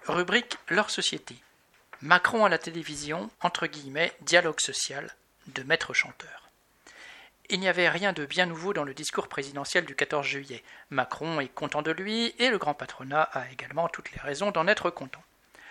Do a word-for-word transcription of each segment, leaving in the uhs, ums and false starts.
Rubrique Leur société. Macron à la télévision, entre guillemets, dialogue social, de maître chanteur. Il n'y avait rien de bien nouveau dans le discours présidentiel du quatorze juillet. Macron est content de lui et le grand patronat a également toutes les raisons d'en être content.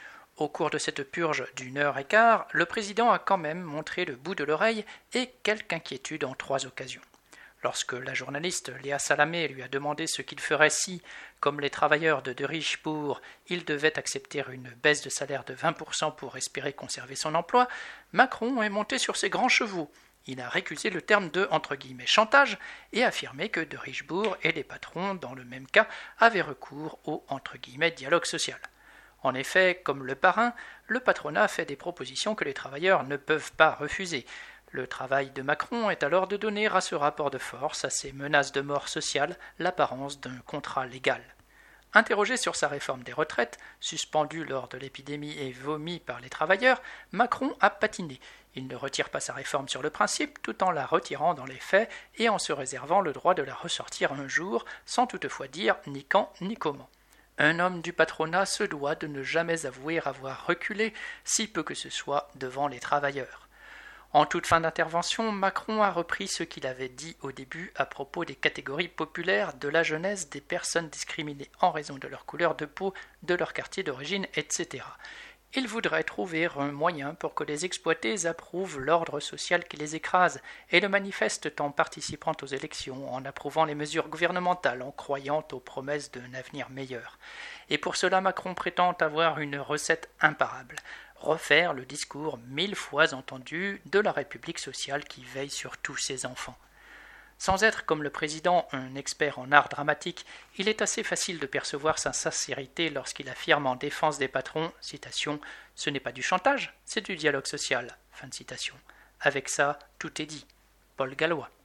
Au cours de cette purge d'une heure et quart, le président a quand même montré le bout de l'oreille et quelque inquiétude en trois occasions. Lorsque la journaliste Léa Salamé lui a demandé ce qu'il ferait si, comme les travailleurs de De Richebourg, il devait accepter une baisse de salaire de vingt pour cent pour espérer conserver son emploi, Macron est monté sur ses grands chevaux. Il a récusé le terme de entre guillemets, chantage et affirmé que De Richebourg et les patrons, dans le même cas, avaient recours au entre guillemets, dialogue social. En effet, comme le parrain, le patronat fait des propositions que les travailleurs ne peuvent pas refuser. Le travail de Macron est alors de donner à ce rapport de force, à ces menaces de mort sociale, l'apparence d'un contrat légal. Interrogé sur sa réforme des retraites, suspendue lors de l'épidémie et vomi par les travailleurs, Macron a patiné. Il ne retire pas sa réforme sur le principe, tout en la retirant dans les faits et en se réservant le droit de la ressortir un jour, sans toutefois dire ni quand ni comment. Un homme du patronat se doit de ne jamais avouer avoir reculé, si peu que ce soit, devant les travailleurs. En toute fin d'intervention, Macron a repris ce qu'il avait dit au début à propos des catégories populaires, de la jeunesse, des personnes discriminées en raison de leur couleur de peau, de leur quartier d'origine, et cetera. Il voudrait trouver un moyen pour que les exploités approuvent l'ordre social qui les écrase et le manifestent en participant aux élections, en approuvant les mesures gouvernementales, en croyant aux promesses d'un avenir meilleur. Et pour cela, Macron prétend avoir une recette imparable. Refaire le discours mille fois entendu de la République sociale qui veille sur tous ses enfants. Sans être, comme le président, un expert en art dramatique, il est assez facile de percevoir sa sincérité lorsqu'il affirme en défense des patrons, citation, « Ce n'est pas du chantage, c'est du dialogue social », fin de citation. Avec ça, tout est dit. Paul Gallois.